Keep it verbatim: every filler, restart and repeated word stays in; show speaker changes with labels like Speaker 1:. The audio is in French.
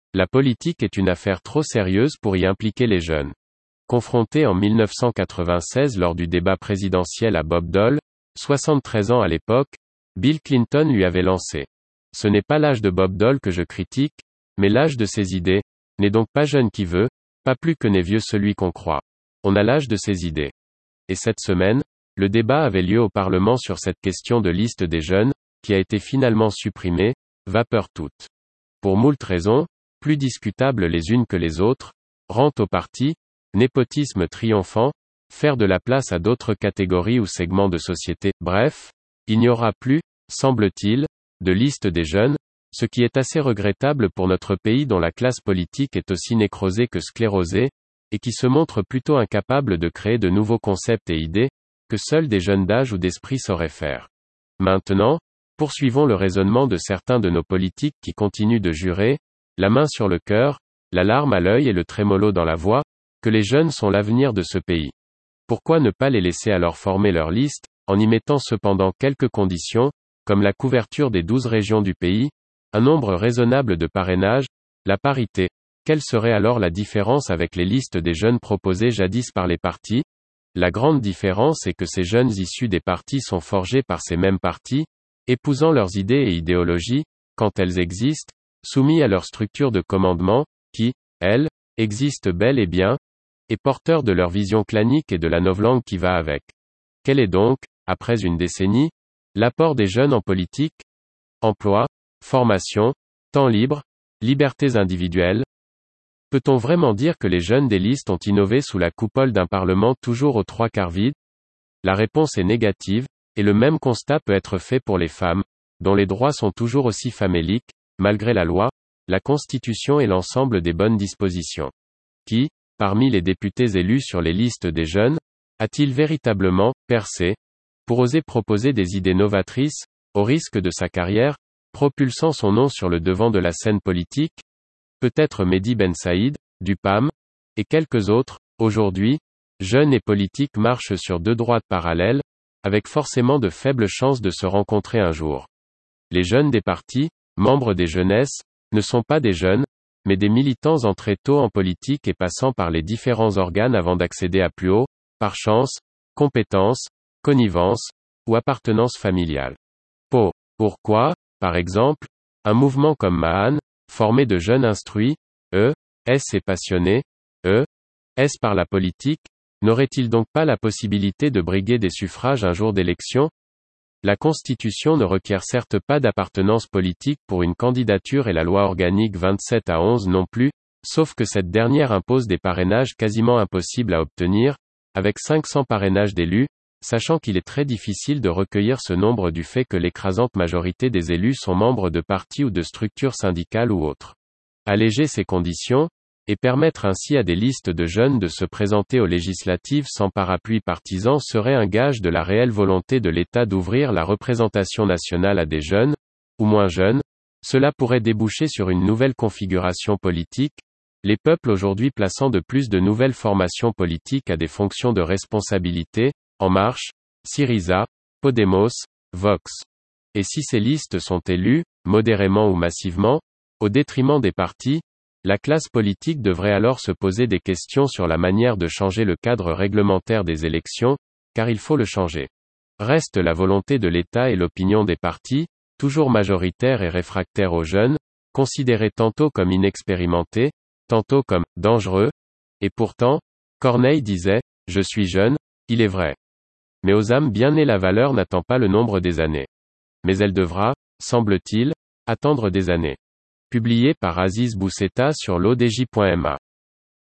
Speaker 1: La politique est une affaire trop sérieuse pour y impliquer les jeunes. Confronté en mille neuf cent quatre-vingt-seize lors du débat présidentiel à Bob Dole, soixante-treize ans à l'époque, Bill Clinton lui avait lancé. Ce n'est pas l'âge de Bob Dole que je critique, mais l'âge de ses idées, n'est donc pas jeune qui veut, pas plus que n'est vieux celui qu'on croit. On a l'âge de ses idées. Et cette semaine, le débat avait lieu au Parlement sur cette question de liste des jeunes, qui a été finalement supprimée, vapeur toute. Pour moult raisons, plus discutables les unes que les autres, rente au parti, népotisme triomphant, faire de la place à d'autres catégories ou segments de société, bref, il n'y aura plus, semble-t-il, de liste des jeunes, ce qui est assez regrettable pour notre pays dont la classe politique est aussi nécrosée que sclérosée, et qui se montre plutôt incapable de créer de nouveaux concepts et idées, que seuls des jeunes d'âge ou d'esprit sauraient faire. Maintenant, poursuivons le raisonnement de certains de nos politiques qui continuent de jurer, la main sur le cœur, la larme à l'œil et le trémolo dans la voix, que les jeunes sont l'avenir de ce pays. Pourquoi ne pas les laisser alors former leur liste, en y mettant cependant quelques conditions, comme la couverture des douze régions du pays, un nombre raisonnable de parrainages, la parité? Quelle serait alors la différence avec les listes des jeunes proposées jadis par les partis? La grande différence est que ces jeunes issus des partis sont forgés par ces mêmes partis, épousant leurs idées et idéologies, quand elles existent, soumis à leur structure de commandement, qui, elle, existe bel et bien, et porteurs de leur vision clanique et de la novlangue qui va avec. Quel est donc, après une décennie, l'apport des jeunes en politique? Emploi, formation, temps libre, libertés individuelles. Peut-on vraiment dire que les jeunes des listes ont innové sous la coupole d'un parlement toujours aux trois quarts vide? La réponse est négative, et le même constat peut être fait pour les femmes, dont les droits sont toujours aussi faméliques, malgré la loi, la Constitution et l'ensemble des bonnes dispositions. Qui, parmi les députés élus sur les listes des jeunes, a-t-il véritablement percé, pour oser proposer des idées novatrices, au risque de sa carrière, propulsant son nom sur le devant de la scène politique? Peut-être Mehdi Ben Saïd, du P A M, et quelques autres. Aujourd'hui, jeunes et politiques marchent sur deux droites parallèles, avec forcément de faibles chances de se rencontrer un jour. Les jeunes des partis, membres des jeunesses, ne sont pas des jeunes, mais des militants entrés tôt en politique et passant par les différents organes avant d'accéder à plus haut, par chance, compétence, connivence, ou appartenance familiale. Po. Pourquoi, par exemple, un mouvement comme Mahan, formé de jeunes instruits, eux, est-ce et passionnés, eux, est-ce par la politique, n'aurait-il donc pas la possibilité de briguer des suffrages un jour d'élection? La Constitution ne requiert certes pas d'appartenance politique pour une candidature et la loi organique vingt-sept à onze non plus, sauf que cette dernière impose des parrainages quasiment impossibles à obtenir, avec cinq cents parrainages d'élus, sachant qu'il est très difficile de recueillir ce nombre du fait que l'écrasante majorité des élus sont membres de partis ou de structures syndicales ou autres. Alléger ces conditions, et permettre ainsi à des listes de jeunes de se présenter aux législatives sans parapluie partisan serait un gage de la réelle volonté de l'État d'ouvrir la représentation nationale à des jeunes, ou moins jeunes. Cela pourrait déboucher sur une nouvelle configuration politique, les peuples aujourd'hui plaçant de plus de nouvelles formations politiques à des fonctions de responsabilité, En Marche, Syriza, Podemos, Vox. Et si ces listes sont élues, modérément ou massivement, au détriment des partis, la classe politique devrait alors se poser des questions sur la manière de changer le cadre réglementaire des élections, car il faut le changer. Reste la volonté de l'État et l'opinion des partis, toujours majoritaires et réfractaires aux jeunes, considérés tantôt comme inexpérimentés, tantôt comme « dangereux », et pourtant, Corneille disait « Je suis jeune », il est vrai. Mais aux âmes bien nées la valeur n'attend pas le nombre des années. Mais elle devra, semble-t-il, attendre des années. Publié par Aziz Bousseta sur l'O D J point M A.